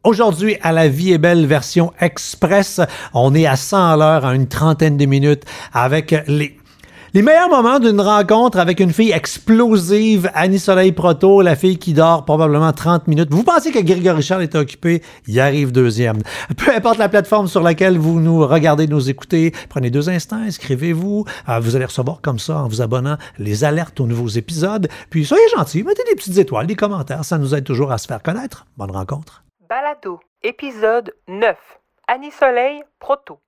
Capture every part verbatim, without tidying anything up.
Aujourd'hui, à La Vie est belle, version express, on est à cent à l'heure, à une trentaine de minutes, avec les... Les meilleurs moments d'une rencontre avec une fille explosive, Annie Soleil Proto, la fille qui dort probablement trente minutes. Vous pensez que Grégory Charles est occupé? Il arrive deuxième. Peu importe la plateforme sur laquelle vous nous regardez, nous écoutez, prenez deux instants, inscrivez-vous. Euh, vous allez recevoir comme ça, en vous abonnant, les alertes aux nouveaux épisodes. Puis soyez gentils, mettez des petites étoiles, des commentaires, ça nous aide toujours à se faire connaître. Bonne rencontre. Balado, épisode neuf. Annie Soleil Proto.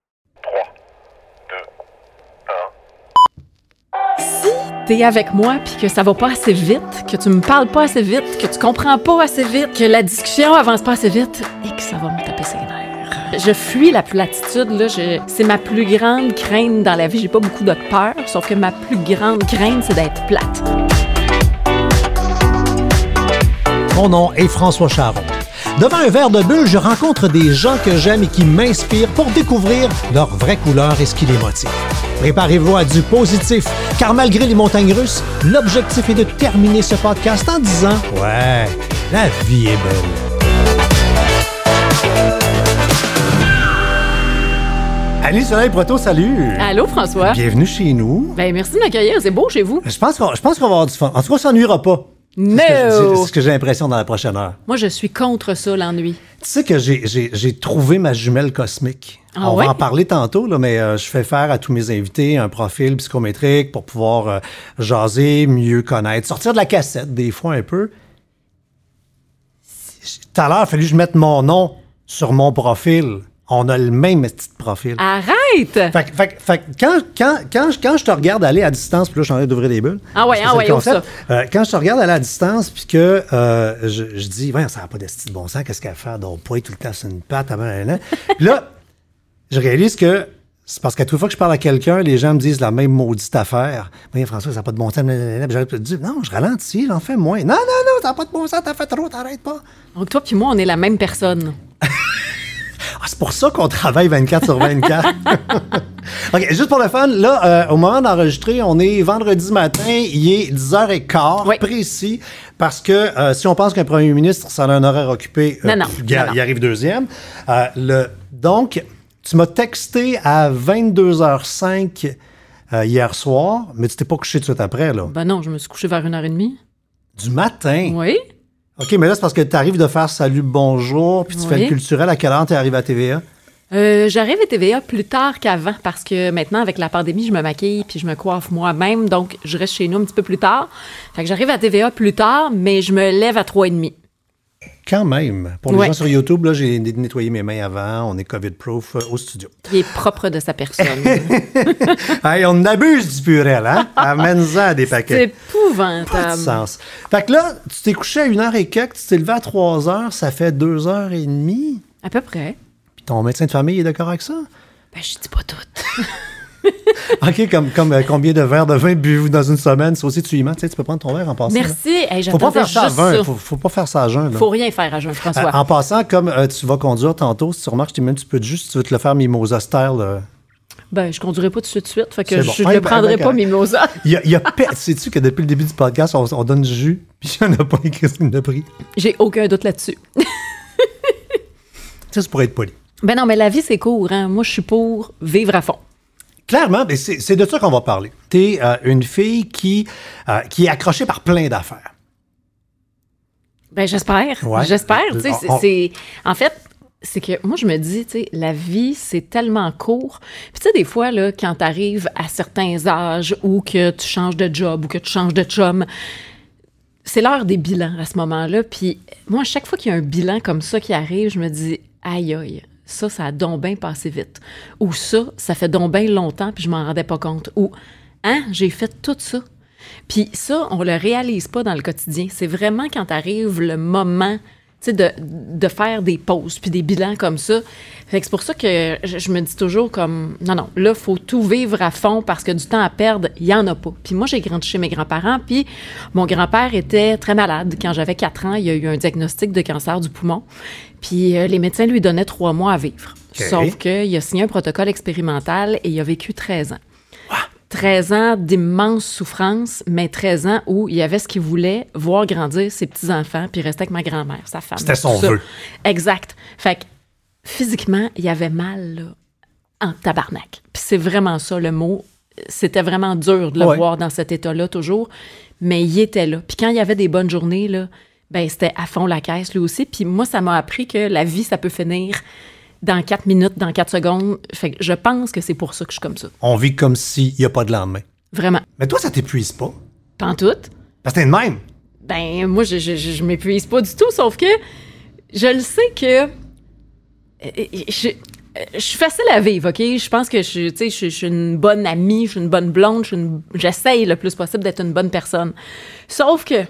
Si t'es avec moi puis que ça va pas assez vite, que tu me parles pas assez vite, que tu comprends pas assez vite, que la discussion avance pas assez vite et que ça va me taper ses nerfs. Je fuis la platitude, là. Je... C'est ma plus grande crainte dans la vie. J'ai pas beaucoup de peur, sauf que ma plus grande crainte, c'est d'être plate. Mon nom est François Charon. Devant un verre de bulle, je rencontre des gens que j'aime et qui m'inspirent pour découvrir leur vraie couleur et ce qui les motive. Préparez-vous à du positif, car malgré les montagnes russes, l'objectif est de terminer ce podcast en disant « Ouais, la vie est belle ». Annie Soleil Proto, salut! Allô, François? Bienvenue chez nous. Ben, merci de m'accueillir. C'est beau chez vous. Je pense qu'on, je pense qu'on va avoir du fun. En tout cas, on s'ennuiera pas. No! C'est ce que, c'est ce que j'ai l'impression dans la prochaine heure. Moi, je suis contre ça, l'ennui. Tu sais que j'ai, j'ai, j'ai trouvé ma jumelle cosmique. Ah On ouais? va en parler tantôt, là, mais euh, je fais faire à tous mes invités un profil psychométrique pour pouvoir euh, jaser, mieux connaître, sortir de la cassette des fois un peu. Tout à l'heure, il a fallu que je mette mon nom sur mon profil. On a le même petit profil. Arrête! Fait, que- fait, que- fait que quand, quand, quand, je- quand je te regarde aller à distance, puis là, je suis en train d'ouvrir des bulles. Ah ouais, parce que ah c'est ouais, le ouvre concept. Euh, quand je te regarde aller à distance, puis que euh, je, je dis, ouais, ça n'a pas d'esti de bon sens, qu'est-ce qu'elle fait? Donc, poids tout le temps sur une patte. Avant, là, là. Puis là, je réalise que c'est parce qu'à toute fois que je parle à quelqu'un, les gens me disent la même maudite affaire. Oui, François, ça n'a pas de bon sens. Puis j'arrête de dire, non, je ralentis, j'en fais moins. Non, non, non, ça n'a pas de bon sens, t'as fait trop, t'arrêtes pas. Donc, toi puis moi, on est la même personne. Ah, c'est pour ça qu'on travaille vingt-quatre sur vingt-quatre. OK, juste pour le fun, là, euh, au moment d'enregistrer, on est vendredi matin, il est dix heures quinze, Oui. précis, parce que euh, si on pense qu'un premier ministre, ça a un horaire occupé, euh, Non, non, il, non, non. il arrive deuxième. Euh, le, donc, tu m'as texté à vingt-deux heures cinq euh, hier soir, mais tu t'es pas couché tout de suite après, là. Ben non, je me suis couchée vers une heure et demie. Du matin. Oui. OK, mais là, c'est parce que tu arrives de faire salut, bonjour, puis tu fais Oui. le culturel. À quelle heure tu arrives à T V A? Euh, j'arrive à T V A plus tard qu'avant parce que maintenant, avec la pandémie, je me maquille puis je me coiffe moi-même. Donc, je reste chez nous un petit peu plus tard. Fait que j'arrive à T V A plus tard, mais je me lève à trois heures trente. Quand même. Pour les Ouais. gens sur YouTube, là, j'ai nettoyé mes mains avant. On est COVID-proof euh, au studio. Il est propre de sa personne. Hey, on abuse du purel, hein? Amène-en à des C'est paquets. Pas de épouvantable. sens. Fait que là, tu t'es couché à une heure et quelques, tu t'es levé à trois heures, ça fait deux heures et demie. À peu près. Puis ton médecin de famille est d'accord avec ça? Ben, je dis pas tout. OK, comme, comme euh, combien de verres de vin buvez-vous dans une semaine? Ça aussi, tu y ments. Tu sais, tu peux prendre ton verre en passant. là. Merci. Hey, Faut pas j'attendais faire ça à juste vingt. ça. Faut, faut pas faire ça à jeun. là. Faut rien faire à jeun, François. Euh, en passant, comme euh, tu vas conduire tantôt, si tu remarques, je t'ai mis un petit peu de jus, si tu veux te le faire mimosa style. euh, Ben, je conduirai pas tout de suite, de suite. Fait que C'est je bon. ne Ouais, le ben, prendrai ben, pas, correct. mimosa. Il y a, il y a pe- Sais-tu que depuis le début du podcast, on, on donne du jus, puis il n'y en a pas et Christine de prix. J'ai aucun doute là-dessus. Ça, c'est pour être poli. Ben non, mais la vie, c'est court. Hein? Moi, je suis pour vivre à fond. Clairement, ben c'est, c'est de ça qu'on va parler. Tu es une fille qui, euh, qui est accrochée par plein d'affaires. Ben, j'espère. Ouais. J'espère. Tu sais, On- c'est- on- c'est... En fait, c'est que moi, je me dis, tu sais, la vie, c'est tellement court. Puis, tu sais, des fois, là, quand tu arrives à certains âges ou que tu changes de job ou que tu changes de chum, c'est l'heure des bilans à ce moment-là. Puis, moi, à chaque fois qu'il y a un bilan comme ça qui arrive, je me dis, aïe, aïe, ça, ça a donc bien passé vite. Ou ça, ça fait donc bien longtemps puis je m'en rendais pas compte. Ou, hein, j'ai fait tout ça. Puis ça, on le réalise pas dans le quotidien. C'est vraiment quand arrive le moment, tu sais, de, de faire des pauses puis des bilans comme ça. Fait que c'est pour ça que je, je me dis toujours comme, non, non, là, faut tout vivre à fond parce que du temps à perdre, il y en a pas. Puis moi, j'ai grandi chez mes grands-parents, puis mon grand-père était très malade. Quand j'avais quatre ans, il y a eu un diagnostic de cancer du poumon. Puis euh, les médecins lui donnaient trois mois à vivre. Okay. Sauf qu'il a signé un protocole expérimental et il a vécu treize ans. treize ans d'immense souffrance, mais treize ans où il y avait ce qu'il voulait, voir grandir ses petits-enfants, puis rester avec ma grand-mère, sa femme. C'était son tout ça. vœu. Exact. Fait que, physiquement, il y avait mal, là, en tabarnak. Puis c'est vraiment ça, le mot. C'était vraiment dur de le ouais. voir dans cet état-là, toujours. Mais il était là. Puis quand il y avait des bonnes journées, là, ben c'était à fond la caisse, lui aussi. Puis moi, ça m'a appris que la vie, ça peut finir dans quatre minutes, dans quatre secondes. Fait que je pense que c'est pour ça que je suis comme ça. On vit comme s'il n'y a pas de lendemain. Vraiment. Mais toi, ça t'épuise pas? Pantoute. Parce que t'es de même. Ben, moi, je, je, je, je m'épuise pas du tout, sauf que je le sais que je, je suis facile à vivre, OK? Je pense que je, tu sais, je, je suis une bonne amie, je suis une bonne blonde, je suis une, j'essaye le plus possible d'être une bonne personne. Sauf que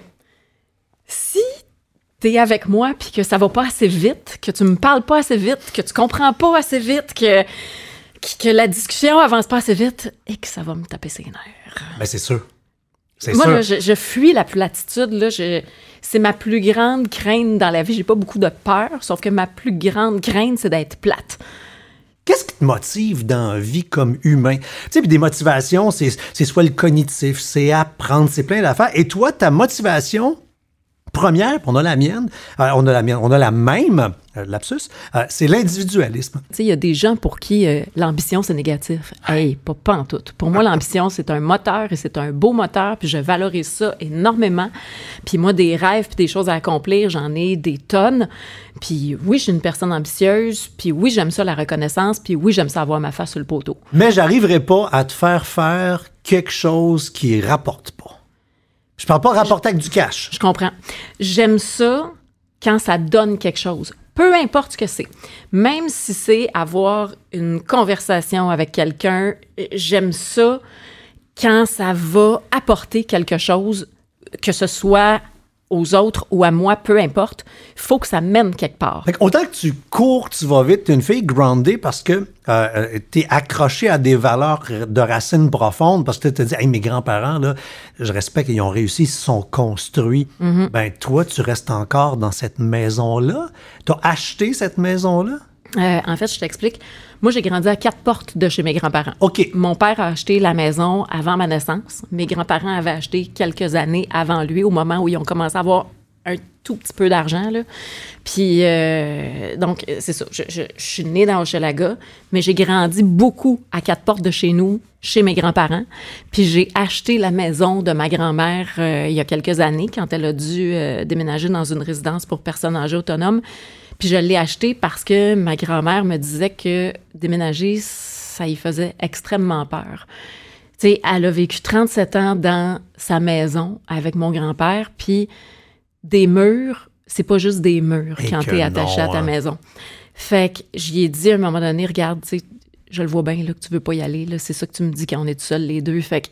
si t'es avec moi puis que ça va pas assez vite, que tu me parles pas assez vite, que tu comprends pas assez vite, que, que la discussion avance pas assez vite et que ça va me taper ses nerfs. Ben, c'est sûr. C'est Moi, sûr. là, je, je fuis la platitude. Là, je, c'est ma plus grande crainte dans la vie. J'ai pas beaucoup de peur, sauf que ma plus grande crainte, c'est d'être plate. Qu'est-ce qui te motive dans la vie comme humain? Tu sais, puis des motivations, c'est, c'est soit le cognitif, c'est apprendre, c'est plein d'affaires. Et toi, ta motivation première, puis on a la mienne, euh, on a la mienne, on a la même, euh, lapsus, euh, c'est l'individualisme. Tu sais, il y a des gens pour qui euh, l'ambition, c'est négatif. Hey, pas, pas en tout. Pour moi, l'ambition, c'est un moteur et c'est un beau moteur, puis je valorise ça énormément. Puis moi, des rêves puis des choses à accomplir, j'en ai des tonnes. Puis oui, je suis une personne ambitieuse, puis oui, j'aime ça, la reconnaissance, puis oui, j'aime ça avoir ma face sur le poteau. Mais j'arriverai pas à te faire faire quelque chose qui rapporte pas. Je parle pas rapporter avec du cash. Je comprends. J'aime ça quand ça donne quelque chose. Peu importe ce que c'est. Même si c'est avoir une conversation avec quelqu'un, j'aime ça quand ça va apporter quelque chose, que ce soit aux autres ou à moi, peu importe. Il faut que ça mène quelque part. Fait que autant que tu cours, tu vas vite, t'es une fille groundée parce que euh, t'es accrochée à des valeurs de racines profondes, parce que tu te dis, hey, mes grands-parents, là, je respecte, ils ont réussi, ils se sont construits. Mm-hmm. Ben toi, tu restes encore dans cette maison-là. T'as acheté cette maison-là? Euh, en fait, je t'explique. Moi, j'ai grandi à quatre portes de chez mes grands-parents. OK. Mon père a acheté la maison avant ma naissance. Mes grands-parents avaient acheté quelques années avant lui, au moment où ils ont commencé à avoir un tout petit peu d'argent, là. Puis, euh, donc, c'est ça. Je, je, je suis née dans Hochelaga, mais j'ai grandi beaucoup à quatre portes de chez nous, chez mes grands-parents. Puis, j'ai acheté la maison de ma grand-mère euh, il y a quelques années, quand elle a dû euh, déménager dans une résidence pour personnes âgées autonomes. Puis je l'ai acheté parce que ma grand-mère me disait que déménager, ça y faisait extrêmement peur. Tu sais, elle a vécu trente-sept ans dans sa maison avec mon grand-père, puis des murs, c'est pas juste des murs Et quand t'es attaché non, à ta hein. maison. Fait que j'y ai dit à un moment donné, regarde, tu sais, je le vois bien là, que tu veux pas y aller, là, c'est ça que tu me dis quand on est tout seuls les deux. Fait que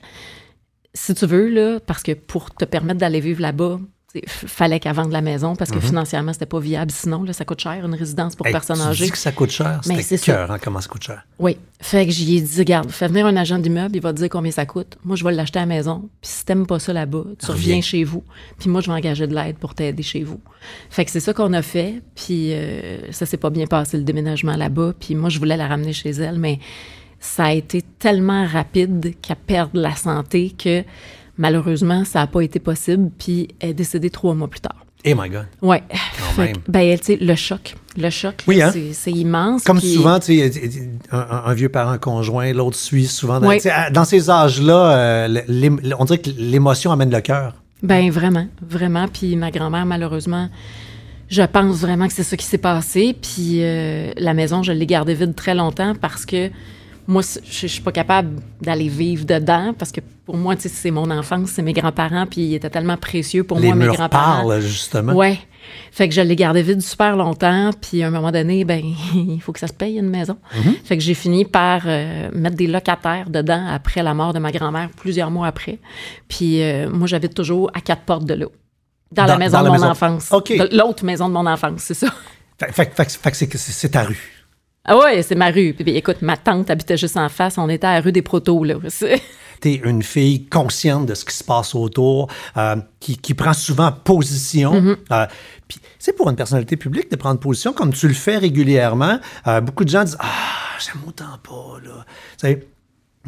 si tu veux, là, parce que pour te permettre d'aller vivre là-bas, il fallait qu'elle vende la maison parce que mm-hmm. financièrement, c'était pas viable. Sinon, là, ça coûte cher, une résidence pour hey, personnes tu âgées. dis que ça coûte cher? Mais C'était c'est cœur, hein, comment ça coûte cher? Oui. Fait que j'y ai dit, regarde, fais venir un agent d'immeuble, il va te dire combien ça coûte. Moi, je vais l'acheter à la maison. Puis si t'aimes pas ça là-bas, tu reviens, reviens chez vous. Puis moi, je vais engager de l'aide pour t'aider chez vous. Fait que c'est ça qu'on a fait. Puis euh, ça s'est pas bien passé, le déménagement là-bas. Puis moi, je voulais la ramener chez elle, mais ça a été tellement rapide qu'elle perde la santé que malheureusement, ça n'a pas été possible, puis elle est décédée trois mois plus tard. Eh my God! Oui. Quand même. Ben, tu sais, le choc. Le choc, oui, là, hein? c'est, c'est immense. Comme puis... souvent, tu sais, un, un vieux parent conjoint, l'autre suit souvent. Dans, oui. dans ces âges-là, euh, on dirait que l'émotion amène le cœur. Ben vraiment, vraiment. Puis ma grand-mère, malheureusement, je pense vraiment que c'est ça qui s'est passé. Puis euh, la maison, je l'ai gardée vide très longtemps parce que moi, je ne suis pas capable d'aller vivre dedans parce que pour moi, tu sais, c'est mon enfance, c'est mes grands-parents, puis ils étaient tellement précieux pour Les moi, mes murs grands-parents. parlent, justement. Ouais. Fait que je l'ai gardé vide super longtemps, puis à un moment donné, ben il faut que ça se paye une maison. Mm-hmm. Fait que j'ai fini par euh, mettre des locataires dedans après la mort de ma grand-mère, plusieurs mois après. Puis euh, moi, j'habite toujours à quatre portes de là. Dans, dans la maison dans de la mon maison. enfance. OK. De l'autre maison de mon enfance, c'est ça. Fait, fait, fait, fait que c'est, c'est ta rue. Ah ouais, c'est ma rue. Puis, écoute, ma tante habitait juste en face. On était à la rue des Protos, là. T'es une fille consciente de ce qui se passe autour, euh, qui, qui prend souvent position. Mm-hmm. Euh, puis, c'est pour une personnalité publique de prendre position, comme tu le fais régulièrement. Euh, beaucoup de gens disent « Ah, j'aime autant pas, là. » Tu sais,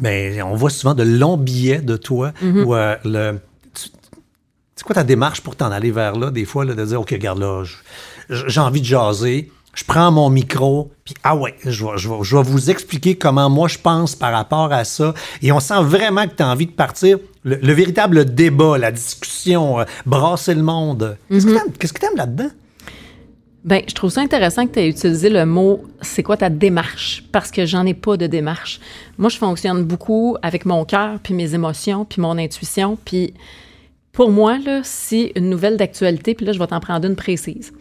Mais on voit souvent de longs billets de toi mm-hmm. où euh, le... Tu, c'est quoi ta démarche pour t'en aller vers là, des fois, là, de dire, OK, regarde là, je, j'ai envie de jaser, je prends mon micro, puis ah ouais, je vais, je, vais, je vais vous expliquer comment moi je pense par rapport à ça. Et on sent vraiment que tu as envie de partir. Le, le véritable débat, la discussion, euh, brasser le monde. Qu'est-ce, mm-hmm. que t'aimes, qu'est-ce que t'aimes là-dedans? Bien, je trouve ça intéressant que tu aies utilisé le mot « c'est quoi ta démarche ?» parce que j'en ai pas de démarche. Moi, je fonctionne beaucoup avec mon cœur, puis mes émotions, puis mon intuition. Puis pour moi, là, si une nouvelle d'actualité, puis là, je vais t'en prendre une précise.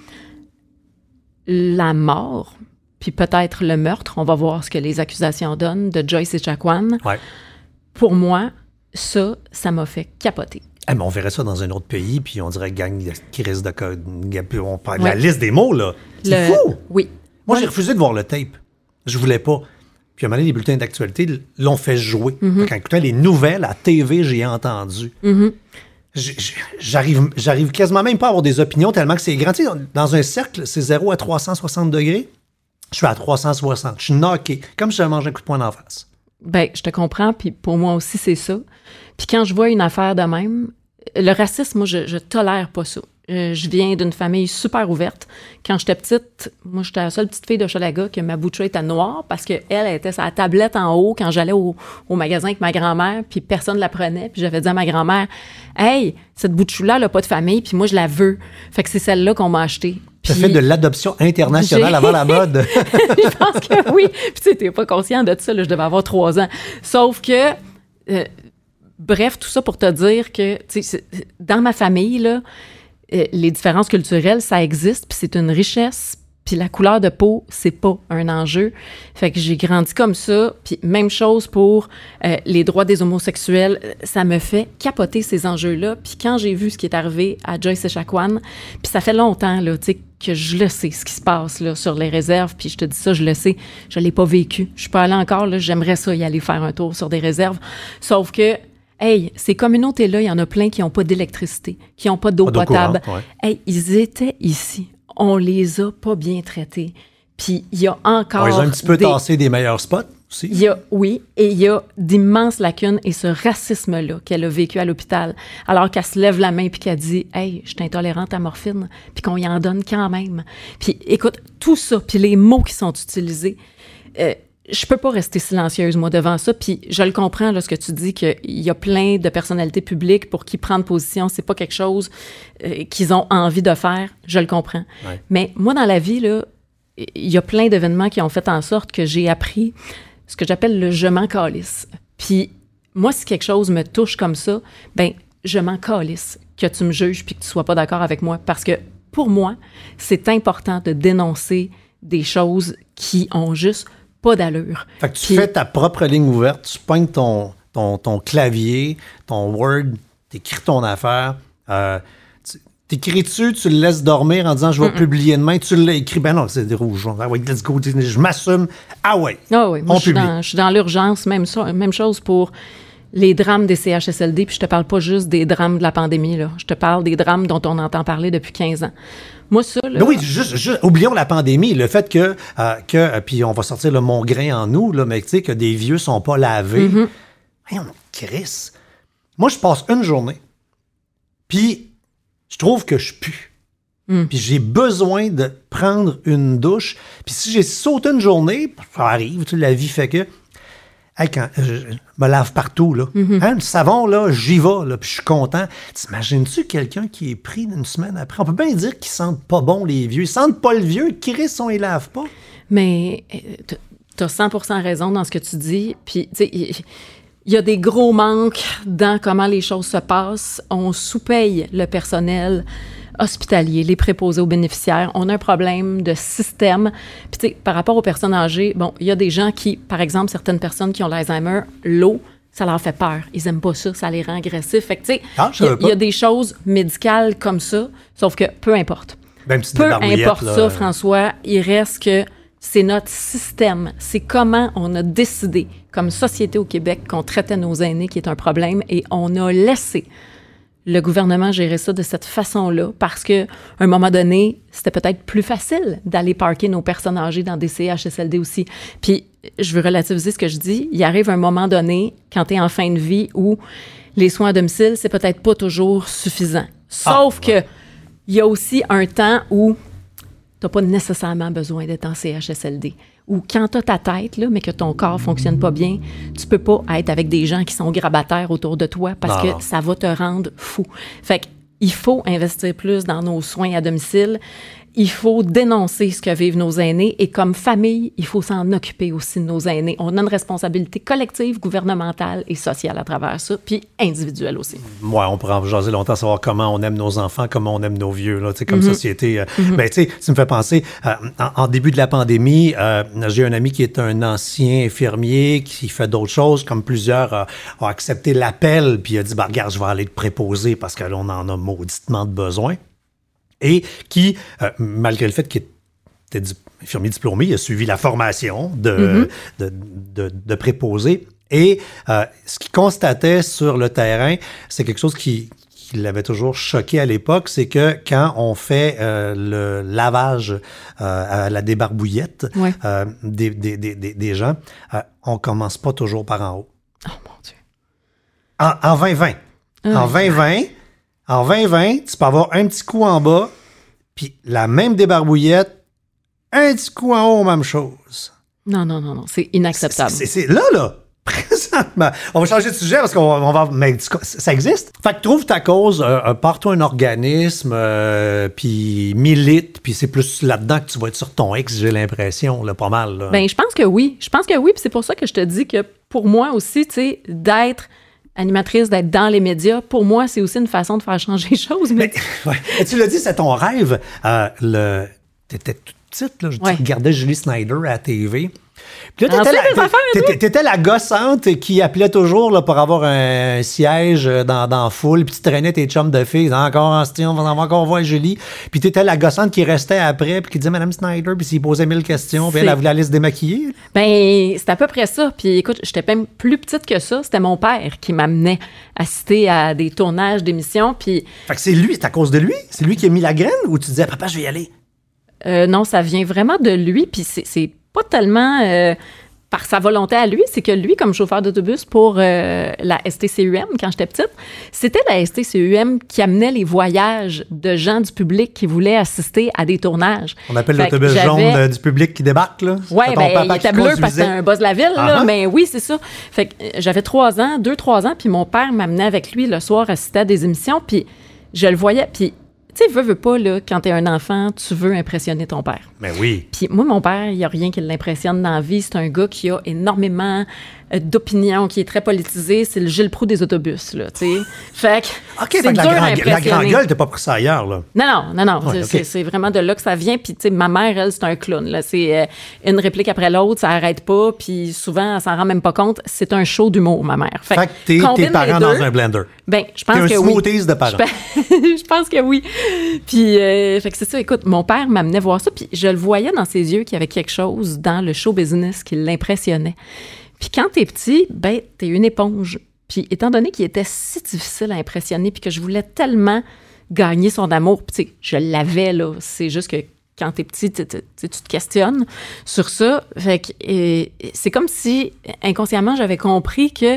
La mort, puis peut-être le meurtre, on va voir ce que les accusations donnent, de Joyce Echaquan. Ouais. Pour moi, ça, ça m'a fait capoter. Hey, mais on verrait ça dans un autre pays, puis on dirait gang qui risque de code. On parle de ouais. la liste des mots, là. C'est le... fou! Oui. Moi, ouais. j'ai refusé de voir le tape. Je voulais pas. Puis à un moment donné, les bulletins d'actualité l'ont fait jouer. Mm-hmm. Quand j'écoutais les nouvelles à T V, j'ai entendu. Mm-hmm. J'arrive, j'arrive quasiment même pas à avoir des opinions tellement que c'est grand. Tu sais, dans un cercle, c'est zéro à trois cent soixante degrés. Je suis à trois cent soixante. Je suis knocké. Comme si j'avais mangé un coup de poing d'en face. Bien, je te comprends. Puis pour moi aussi, c'est ça. Puis quand je vois une affaire de même, le racisme, moi, je, je tolère pas ça. Euh, je viens d'une famille super ouverte. Quand j'étais petite, moi, j'étais la seule petite fille de Hochelaga que ma bouche était noire parce qu'elle elle était sur la tablette en haut quand j'allais au, au magasin avec ma grand-mère, puis personne ne la prenait. Puis j'avais dit à ma grand-mère, « Hey, cette bouche-là, elle n'a pas de famille, puis moi, je la veux. » Fait que c'est celle-là qu'on m'a achetée. Ça fait de l'adoption internationale j'ai... avant la mode. Je pense que oui. Puis tu sais, t'es pas conscient de ça, là, je devais avoir trois ans. Sauf que... Euh, bref, tout ça pour te dire que, tu sais, dans ma famille, là, euh, les différences culturelles, ça existe, puis c'est une richesse, puis la couleur de peau, c'est pas un enjeu. Fait que j'ai grandi comme ça, puis même chose pour euh, les droits des homosexuels, ça me fait capoter ces enjeux-là. Puis quand j'ai vu ce qui est arrivé à Joyce Echaquan, puis ça fait longtemps, là, tu sais, que je le sais, ce qui se passe là, sur les réserves, puis je te dis ça, je le sais, je l'ai pas vécu. Je suis pas allée encore, là, j'aimerais ça y aller faire un tour sur des réserves, sauf que hey, ces communautés-là, il y en a plein qui n'ont pas d'électricité, qui n'ont pas d'eau pas potable. Courante, ouais. Hey, ils étaient ici. On les a pas bien traités. Puis il y a encore... On les a un petit peu des... tassés des meilleurs spots aussi. Il y a, oui, et il y a d'immenses lacunes et ce racisme-là qu'elle a vécu à l'hôpital, alors qu'elle se lève la main puis qu'elle dit « Hey, je suis intolérante à morphine », puis qu'on y en donne quand même. Puis écoute, tout ça, puis les mots qui sont utilisés... Euh, je peux pas rester silencieuse, moi, devant ça. Puis je le comprends, là, ce que tu dis, qu'il y a plein de personnalités publiques pour qui prendre position, c'est pas quelque chose euh, qu'ils ont envie de faire. Je le comprends. Ouais. Mais moi, dans la vie, là, il y a plein d'événements qui ont fait en sorte que j'ai appris ce que j'appelle le « je m'en calisse ». Puis moi, si quelque chose me touche comme ça, ben je m'en calisse que tu me juges puis que tu sois pas d'accord avec moi. Parce que pour moi, c'est important de dénoncer des choses qui ont juste pas d'allure. Fait que tu Puis, fais ta propre ligne ouverte, tu pognes ton, ton, ton clavier, ton Word, t'écris ton affaire, euh, tu, t'écris dessus, tu le laisses dormir en disant « je vais mm-mm. publier demain », tu l'as écrit, ben non, c'est des rouges, ah ouais, let's go, je m'assume, ah ouais, ah oui, moi, on je suis publie. Dans, je suis dans l'urgence, même, ça, même chose pour les drames des C H S L D, puis je te parle pas juste des drames de la pandémie, là. Je te parle des drames dont on entend parler depuis quinze ans. Moi, ça, là... Mais oui, juste, juste, oublions la pandémie, le fait que, euh, que euh, puis on va sortir le mon grain en nous, là, mais tu sais, que des vieux sont pas lavés. Mm-hmm. Voyons, Chris. Moi, je passe une journée, puis je trouve que je pue. Mm. Puis j'ai besoin de prendre une douche. Puis si j'ai sauté une journée, ça arrive, tu sais, la vie fait que... Hey, quand je, je me lave partout, là. Mm-hmm. Hein, le savon, là, j'y vais, là, puis je suis content. T'imagines-tu quelqu'un qui est pris une semaine après? On peut bien dire qu'ils sentent pas bon, les vieux. Ils sentent pas le vieux, Chris, on les lave pas. Mais euh, t'as cent pour cent raison dans ce que tu dis. Puis, tu sais, il y, y a des gros manques dans comment les choses se passent. On sous-paye le personnel hospitalier, les préposés aux bénéficiaires. On a un problème de système. Puis, tu sais, par rapport aux personnes âgées, bon, il y a des gens qui, par exemple, certaines personnes qui ont l'Alzheimer, l'eau, ça leur fait peur. Ils aiment pas ça, ça les rend agressifs. Fait que, tu sais, ah, il y, y a des choses médicales comme ça, sauf que peu importe. Même peu importe là, ça, François, il reste que c'est notre système. C'est comment on a décidé, comme société au Québec, qu'on traitait nos aînés, qui est un problème, et on a laissé le gouvernement gérait ça de cette façon-là parce qu'à un moment donné, c'était peut-être plus facile d'aller parquer nos personnes âgées dans des C H S L D aussi. Puis, je veux relativiser ce que je dis. Il arrive un moment donné, quand tu es en fin de vie, où les soins à domicile, c'est peut-être pas toujours suffisant. Sauf ah, ouais. que il y a aussi un temps où tu n'as pas nécessairement besoin d'être en C H S L D. Ou quand tu as ta tête, là, mais que ton corps ne fonctionne pas bien, tu peux pas être avec des gens qui sont grabataires autour de toi parce non. que ça va te rendre fou. Fait qu'il faut investir plus dans nos soins à domicile. Il faut dénoncer ce que vivent nos aînés et comme famille, il faut s'en occuper aussi de nos aînés. On a une responsabilité collective, gouvernementale et sociale à travers ça, puis individuelle aussi. Ouais, on pourrait en jaser longtemps, savoir comment on aime nos enfants, comment on aime nos vieux, là, tu sais, comme mm-hmm. société. Euh, mm-hmm. Ben, tu sais, ça me fait penser, euh, en, en début de la pandémie, euh, j'ai un ami qui est un ancien infirmier qui fait d'autres choses, comme plusieurs euh, ont accepté l'appel, puis il a dit, bah, regarde, je vais aller te préposer parce que là, on en a mauditement de besoin. Et qui, euh, malgré le fait qu'il était di- infirmier diplômé, il a suivi la formation de, mm-hmm. de, de, de préposé. Et euh, ce qu'il constatait sur le terrain, c'est quelque chose qui, qui l'avait toujours choqué à l'époque, c'est que quand on fait euh, le lavage euh, à la débarbouillette ouais. euh, des, des, des, des gens, euh, on commence pas toujours par en haut. Oh mon Dieu. En, en vingt vingt. Oh, en vingt vingt... En vingt vingt, tu peux avoir un petit coup en bas, puis la même débarbouillette, un petit coup en haut, même chose. Non, non, non, non, c'est inacceptable. C'est, c'est, c'est là, là, présentement. On va changer de sujet parce qu'on on va... Mais ça existe. Fait que trouve ta cause, euh, pars-toi un organisme, euh, puis milite, puis c'est plus là-dedans que tu vas être sur ton X, j'ai l'impression, là, pas mal. Là. Ben, je pense que oui. Je pense que oui, puis c'est pour ça que je te dis que pour moi aussi, tu sais, d'être animatrice, d'être dans les médias, pour moi, c'est aussi une façon de faire changer les choses. Mais... Mais, ouais. Tu l'as dit, c'est ton rêve. Euh, le... T'étais toute petite, là. Tu ouais. regardais Julie Snyder à la T V. Puis là, t'étais, la, t'étais, t'étais la gossante qui appelait toujours là, pour avoir un siège dans, dans la foule, puis tu traînais tes chums de filles. Encore en style, on va encore voir Julie. Puis t'étais la gossante qui restait après, puis qui disait Madame Snyder, puis s'il posait mille questions, puis elle, elle voulait aller se démaquiller. Ben, c'était à peu près ça. Puis écoute, j'étais même plus petite que ça. C'était mon père qui m'amenait assister à des tournages d'émissions. Puis... Fait que c'est lui, c'est à cause de lui? C'est lui qui a mis la graine, ou tu disais Papa, je vais y aller? Euh, non, ça vient vraiment de lui, puis c'est, c'est pas tellement euh, par sa volonté à lui, c'est que lui, comme chauffeur d'autobus pour euh, la S T C U M, quand j'étais petite, c'était la S T C U M qui amenait les voyages de gens du public qui voulaient assister à des tournages. On appelle fait l'autobus jaune de, du public qui débarque, là? Oui, ben, il était bleu parce que c'était un Buzz la ville, là, uh-huh. mais oui, c'est ça. Fait que j'avais trois ans, deux, trois ans, puis mon père m'amenait avec lui le soir assister à des émissions, puis je le voyais, puis tu sais, veux, veux pas, là, quand t'es un enfant, tu veux impressionner ton père. Mais oui. Puis moi, mon père, il n'y a rien qui l'impressionne dans la vie. C'est un gars qui a énormément euh, d'opinions, qui est très politisé. C'est le Gilles Proulx des autobus, là, tu sais. Fait que OK, c'est fait que dur la, grand, à impressionner. la grande gueule, t'as pas pris ça ailleurs, là. Non, non, non, non. Ouais, c'est, okay. c'est vraiment de là que ça vient. Puis, tu sais, ma mère, elle, c'est un clown, là. C'est euh, une réplique après l'autre, ça arrête pas. Puis souvent, elle s'en rend même pas compte. C'est un show d'humour, ma mère. Fait, fait que t'es tes parents deux, dans un blender. Ben, je pense t'es que un oui. smoothies de parents. Je, je pense que oui. Puis, euh, fait que c'est ça. Écoute, mon père m'amenait voir ça, puis je le voyais dans ses yeux qu'il y avait quelque chose dans le show business qui l'impressionnait. Puis quand t'es petit, ben, t'es une éponge. Puis étant donné qu'il était si difficile à impressionner, puis que je voulais tellement gagner son amour, puis tu sais, je l'avais, là. C'est juste que quand t'es petit, tu te questionnes sur ça. Fait que et, c'est comme si, inconsciemment, j'avais compris que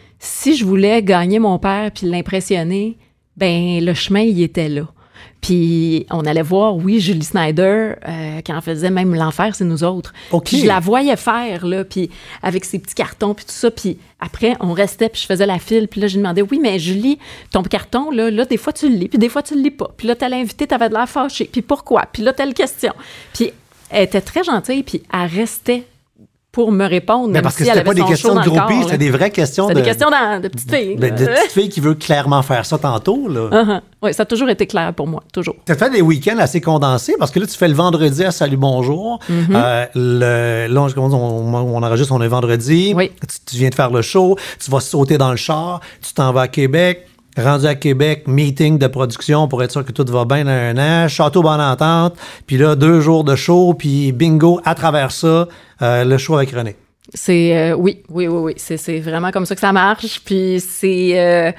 si je voulais gagner mon père puis l'impressionner, ben le chemin, il était là. Puis on allait voir, oui, Julie Snyder, euh, qui en faisait même l'enfer, c'est nous autres. Okay. Puis je la voyais faire, là, puis avec ses petits cartons, puis tout ça. Puis après, on restait, puis je faisais la file. Puis là, je lui demandais, oui, mais Julie, ton carton, là, là, des fois, tu le lis, puis des fois, tu le lis pas. Puis là, t'as l'invité, t'avais de l'air fâché. Puis pourquoi? Puis là, telle question. Puis elle était très gentille, puis elle restait pour me répondre. Mais parce que si c'était pas des questions de groupie, c'était des vraies questions c'était de... des questions de, de petites filles. De, de petites filles qui veulent clairement faire ça tantôt, là. Uh-huh. Oui, ça a toujours été clair pour moi, toujours. Tu as fait des week-ends assez condensés, parce que là, tu fais le vendredi à Salut Bonjour. Mm-hmm. Euh, le, là, on, on, on enregistre, on est vendredi. Oui. Tu, tu viens de faire le show, tu vas sauter dans le char, tu t'en vas à Québec. Rendu à Québec, meeting de production pour être sûr que tout va bien dans un an, château bonne entente, puis là, deux jours de show, puis bingo, à travers ça, euh, le show avec René. C'est, euh, oui, oui, oui, oui, c'est, c'est vraiment comme ça que ça marche, puis c'est... Euh,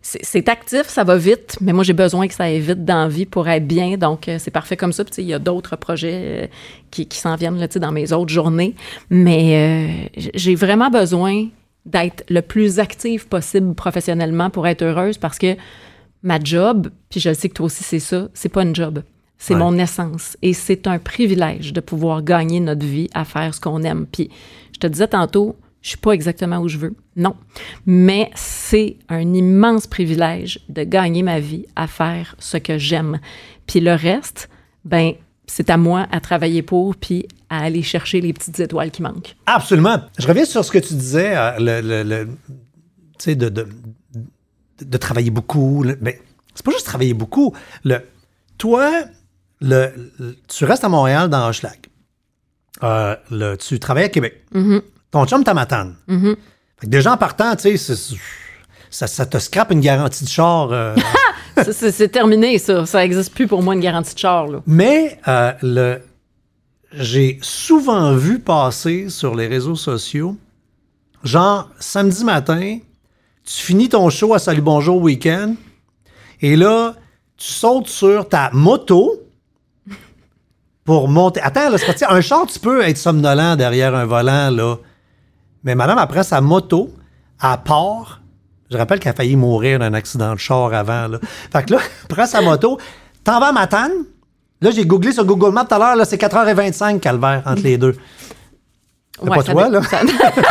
c'est, c'est actif, ça va vite, mais moi, j'ai besoin que ça aille vite dans la vie pour être bien. Donc, euh, c'est parfait comme ça. Puis, il y a d'autres projets euh, qui, qui s'en viennent là, dans mes autres journées. Mais euh, j'ai vraiment besoin d'être le plus active possible professionnellement pour être heureuse parce que ma job, puis je sais que toi aussi, c'est ça, c'est pas une job. C'est ouais. mon essence. Et c'est un privilège de pouvoir gagner notre vie à faire ce qu'on aime. Puis, je te disais tantôt, je suis pas exactement où je veux. Non. Mais c'est un immense privilège de gagner ma vie à faire ce que j'aime. Puis le reste, ben c'est à moi à travailler pour puis à aller chercher les petites étoiles qui manquent. Absolument. Je reviens sur ce que tu disais, euh, le, le, le, tu sais, de, de, de travailler beaucoup. Le, mais c'est pas juste travailler beaucoup. Le, toi, le, le, tu restes à Montréal dans Hochelag. Euh, le, tu travailles à Québec. Mm-hmm. Ton chum, ta matane. Mm-hmm. Fait que déjà en partant, tu sais, ça, ça te scrape une garantie de char. Euh... ça, c'est, c'est terminé, ça. Ça n'existe plus pour moi, une garantie de char. Là. Mais euh, le, j'ai souvent vu passer sur les réseaux sociaux, genre, samedi matin, tu finis ton show à Salut Bonjour Week-end, et là, tu sautes sur ta moto pour monter. Attends, là, c'est pas, un char, tu peux être somnolent derrière un volant, là. Mais madame, après sa moto, elle part. Je rappelle qu'elle a failli mourir d'un accident de char avant, là. Fait que là, prends sa moto, t'en vas à Matane. Là, j'ai googlé sur Google Maps tout à l'heure, là, c'est quatre heures vingt-cinq, calvaire, entre les deux. C'est ouais, pas toi, dé- là? Ça...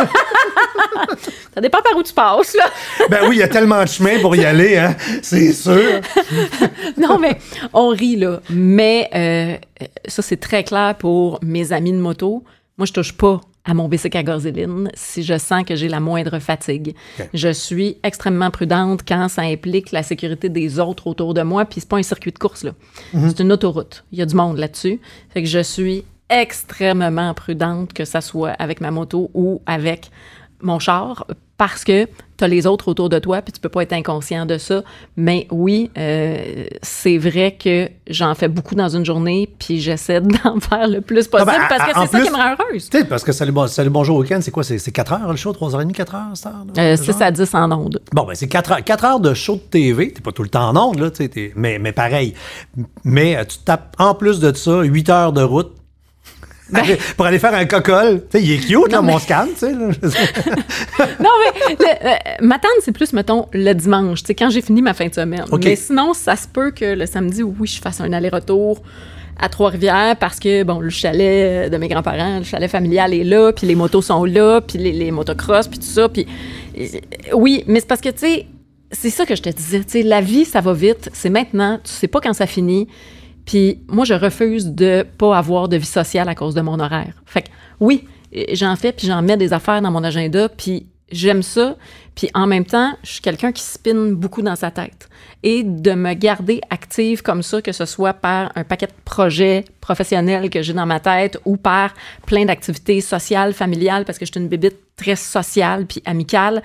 ça dépend par où tu passes, là. Ben oui, il y a tellement de chemin pour y aller, hein, c'est sûr. Non, mais on rit, là. Mais euh, ça, c'est très clair pour mes amis de moto. Moi, je touche pas à mon bicycle à gasoline si je sens que j'ai la moindre fatigue. Okay. Je suis extrêmement prudente quand ça implique la sécurité des autres autour de moi, puis c'est pas un circuit de course, là. Mm-hmm. C'est une autoroute. Il y a du monde là-dessus. Fait que je suis extrêmement prudente, que ça soit avec ma moto ou avec mon char, parce que tu as les autres autour de toi, puis tu peux pas être inconscient de ça. Mais oui, euh, c'est vrai que j'en fais beaucoup dans une journée, puis j'essaie d'en faire le plus possible, non, ben, parce que c'est ça plus, qui me rend heureuse. Tu sais, parce que Salut, bon, Salut Bonjour Week-end, c'est quoi? C'est, c'est quatre heures le show? trois heures trente, quatre heures, cette heure? Euh, six à dix en ondes. Bon, ben c'est quatre heures, quatre heures de show de T V. T'es pas tout le temps en ondes, là, tu sais, mais, mais pareil. Mais tu tapes, en plus de ça, huit heures de route. Ben, pour aller faire un cocol. Tu sais, il est cute, non, là, mais... mon scan, tu sais. non, mais le, euh, ma tante, c'est plus, mettons, le dimanche, tu sais, quand j'ai fini ma fin de semaine. Okay. Mais sinon, ça se peut que le samedi, oui, je fasse un aller-retour à Trois-Rivières parce que, bon, le chalet de mes grands-parents, le chalet familial est là, puis les motos sont là, puis les, les motocross, puis tout ça. Puis euh, oui, mais c'est parce que, tu sais, c'est ça que je te disais, tu sais, la vie, ça va vite, c'est maintenant, tu sais pas quand ça finit. Puis moi, je refuse de pas avoir de vie sociale à cause de mon horaire. Fait que oui, j'en fais, puis j'en mets des affaires dans mon agenda, puis j'aime ça. Puis en même temps, je suis quelqu'un qui spinne beaucoup dans sa tête. Et de me garder active comme ça, que ce soit par un paquet de projets professionnels que j'ai dans ma tête ou par plein d'activités sociales, familiales, parce que je suis une bébite très sociale puis amicale,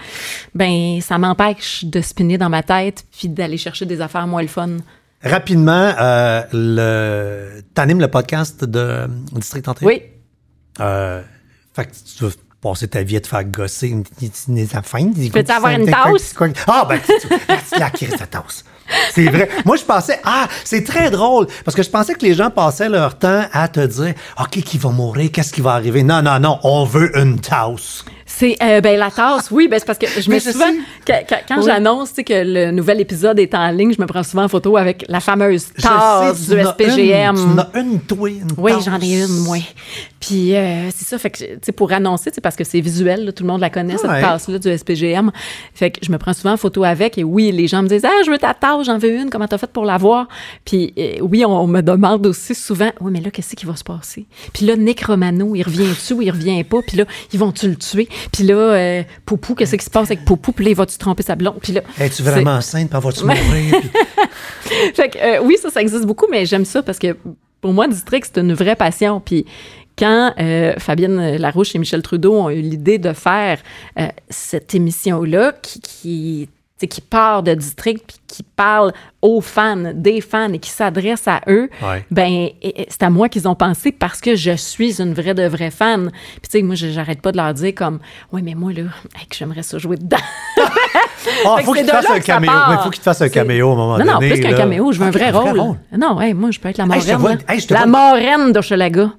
ben ça m'empêche de spinner dans ma tête puis d'aller chercher des affaires moins le fun. Rapidement, euh, le... t'animes le podcast de District trente et un? Oui. Euh, fait que tu vas passer ta vie à te faire gosser une, une, une affaire. Peux-tu avoir une tasse? Ah, ben, tu, tu la crise ta tasse. C'est vrai. Moi, je pensais, ah, c'est très drôle, parce que je pensais que les gens passaient leur temps à te dire, OK, qui va mourir, qu'est-ce qui va arriver? Non, non, non, on veut une tasse. C'est, euh, ben, la tasse, oui, ben, c'est parce que je me suis souvent, que, que, quand oui. j'annonce, tu sais, que le nouvel épisode est en ligne, je me prends souvent en photo avec la fameuse tasse sais, du S P G M. Une, tu en as une, toi, une Oui, tasse. j'en ai une, moi. Puis, euh, c'est ça, fait que, tu sais, pour annoncer, c'est parce que c'est visuel, là, tout le monde la connaît, cette ouais. tasse-là du S P G M. Fait que je me prends souvent en photo avec, et oui, les gens me disent, ah, je veux ta tasse, j'en veux une, comment t'as fait pour l'avoir? Puis, euh, oui, on, on me demande aussi souvent, oui, mais là, qu'est-ce qui va se passer? Puis là, Nick Romano, il revient-tu ou il revient pas? Puis là, ils vont-tu le tuer? Puis là, euh, Poupou, qu'est-ce qui se passe avec Poupou? Puis là, il va-tu tromper sa blonde? Puis là, es-tu vraiment enceinte? Puis vas-tu mourir? Puis... fait que, euh, oui, ça, ça existe beaucoup, mais j'aime ça parce que pour moi, District, c'est une vraie passion. Puis quand euh, Fabienne Larouche et Michel Trudeau ont eu l'idée de faire euh, cette émission-là qui... qui qui part de District puis qui parle aux fans, des fans et qui s'adresse à eux, ouais. ben c'est à moi qu'ils ont pensé parce que je suis une vraie de vraie fan. Puis tu sais, moi, j'arrête pas de leur dire comme, ouais, mais moi, là, hey, que j'aimerais ça jouer dedans. Ah, Fait que faut c'est qu'il te de fasse là un que ça caméo. part. Mais faut qu'il te fasse un C'est- caméo à un moment Non, donné. non, plus qu'un là. caméo, je veux un Ok, vrai rôle. rôle. Non, ouais, moi, je peux être la Hey, je te marraine. vois- là. hey, je te la vois- marraine d'Hochelaga.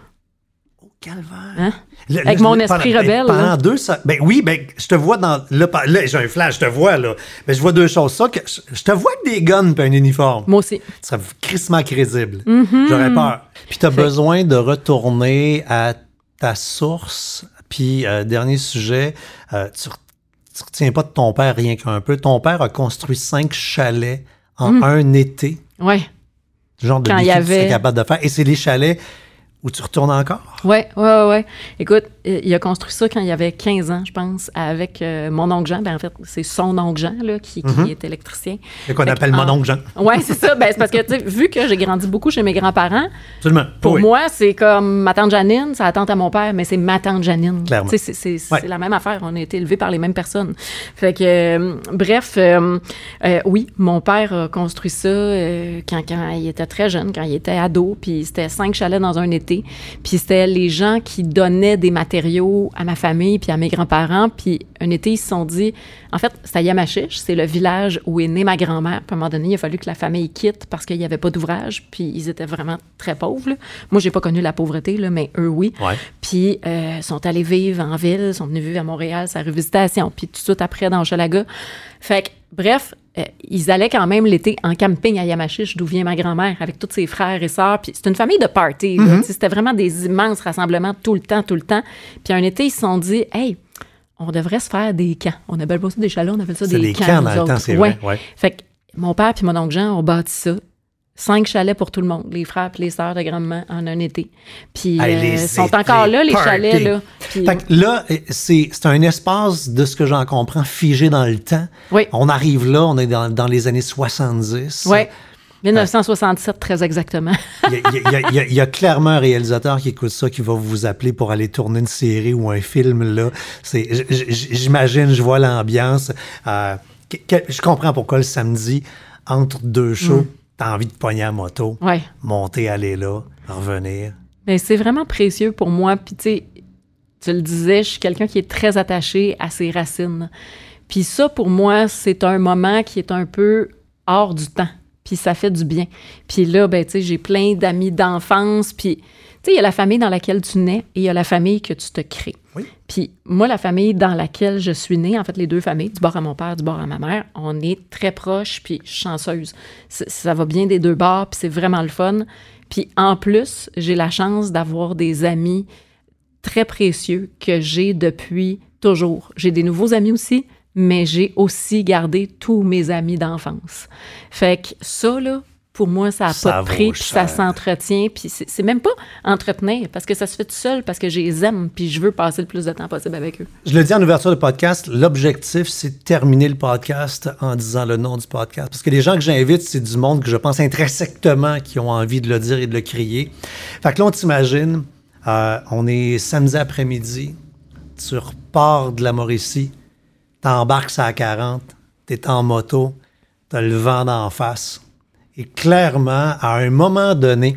Calvaire. Hein? Le- Avec le- mon le- esprit pendant, rebelle, ben, pendant là. deux se- ben oui, ben je te vois dans là, par- là, j'ai un flash, je te vois là. Mais je vois deux choses ça que je je te vois avec des guns et un uniforme. Moi aussi. Tu serais crissement crédible. Mm-hmm. J'aurais peur. Puis tu as Fait- besoin de retourner à ta source. Puis euh, dernier sujet, euh, tu, re- tu retiens pas de ton père rien qu'un peu. Ton père a construit cinq chalets en un été. Ouais. Le genre de Quand défi il y que tu serais avait- capable de faire. Et c'est les chalets où tu retournes encore. Ouais, ouais, ouais, ouais. Écoute, euh, il a construit ça quand il avait quinze ans, je pense, avec euh, mon oncle Jean. Ben, en fait, c'est son oncle Jean, là, qui, qui Mhm. est électricien. C'est qu'on Fait appelle que, mon en- oncle Jean. Ouais, c'est ça. Ben, c'est parce que, tu sais, vu que j'ai grandi beaucoup chez mes grands-parents, Absolument. pour Oui. moi, c'est comme ma tante Janine, c'est la tante à mon père, mais c'est ma tante Janine. Clairement. Tu sais, c'est, c'est, Ouais. c'est la même affaire. On a été élevés par les mêmes personnes. Fait que, euh, bref, euh, euh, oui, mon père a construit ça euh, quand, quand il était très jeune, quand il était ado, puis c'était cinq chalets dans un été. Puis c'était les gens qui donnaient des matériaux à ma famille puis à mes grands-parents. Puis un été, ils se sont dit... En fait, c'était à Yamachiche, c'est le village où est née ma grand-mère. Puis à un moment donné, il a fallu que la famille quitte parce qu'il n'y avait pas d'ouvrage. Puis ils étaient vraiment très pauvres, là. Moi, j'ai pas connu la pauvreté, là, mais eux, oui. Ouais. Puis euh, sont allés vivre en ville, sont venus vivre à Montréal, sa revisitation. Puis tout de suite après, dans Hochelaga. Fait que, bref, euh, ils allaient quand même l'été en camping à Yamachiche, d'où vient ma grand-mère, avec tous ses frères et sœurs. Puis c'est une famille de party, là. Tu sais, c'était vraiment des immenses rassemblements tout le temps, tout le temps. Puis un été, ils se sont dit, hey, on devrait se faire des camps. On appelle pas ça des chalets, on appelle ça C'est des des camps. camps nous dans le autres. temps, c'est Ouais. vrai. Ouais. Fait que mon père puis mon oncle Jean ont bâti ça. Cinq chalets pour tout le monde, les frères et les sœurs de grand-maman en un été. Puis Hey, euh, les ils sont étés encore là, les party. chalets. Là. Puis, Fait que là, c'est c'est un espace, de ce que j'en comprends, figé dans le temps. Oui. On arrive là, on est dans, dans les années soixante-dix. ouais, dix-neuf cent soixante-sept, très exactement. Il y, a- il y a- il y a- il y a clairement un réalisateur qui écoute ça, qui va vous appeler pour aller tourner une série ou un film. Là. C'est, j- j- j'imagine, je vois l'ambiance. Euh, que- que- je comprends pourquoi le samedi, entre deux shows, Mm. t'as envie de pogner la moto, Ouais. monter, aller là, revenir. Mais c'est vraiment précieux pour moi. Puis, tu sais, tu le disais, je suis quelqu'un qui est très attaché à ses racines. Puis ça, pour moi, c'est un moment qui est un peu hors du temps. Puis ça fait du bien. Puis là, ben, tu sais, j'ai plein d'amis d'enfance. Puis, tu sais, il y a la famille dans laquelle tu nais et il y a la famille que tu te crées. Oui. Puis moi, la famille dans laquelle je suis née, en fait, les deux familles, du bord à mon père, du bord à ma mère, on est très proches, puis je suis chanceuse. C- Ça va bien des deux bords, puis c'est vraiment le fun. Puis en plus, j'ai la chance d'avoir des amis très précieux que j'ai depuis toujours. J'ai des nouveaux amis aussi, mais j'ai aussi gardé tous mes amis d'enfance. Fait que ça, là, pour moi, ça n'a Ça pas de vaut prix, puis ça cher. s'entretient, puis c'est c'est même pas entretenir, parce que ça se fait tout seul, parce que je les aime, puis je veux passer le plus de temps possible avec eux. Je le dis en ouverture de podcast, l'objectif, c'est de terminer le podcast en disant le nom du podcast. Parce que les gens que j'invite, c'est du monde que je pense intrinsèquement qui ont envie de le dire et de le crier. Fait que là, on t'imagine, euh, on est samedi après-midi, tu repars de la Mauricie, t'embarques sur la quarante, t'es en moto, t'as le vent d'en face. Et clairement, à un moment donné,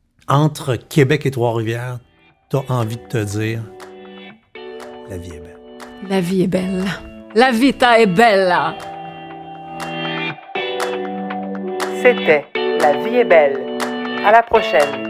entre Québec et Trois-Rivières, t'as envie de te dire « La vie est belle ». La vie est belle. La vita est bella. C'était La vie est belle. À la prochaine.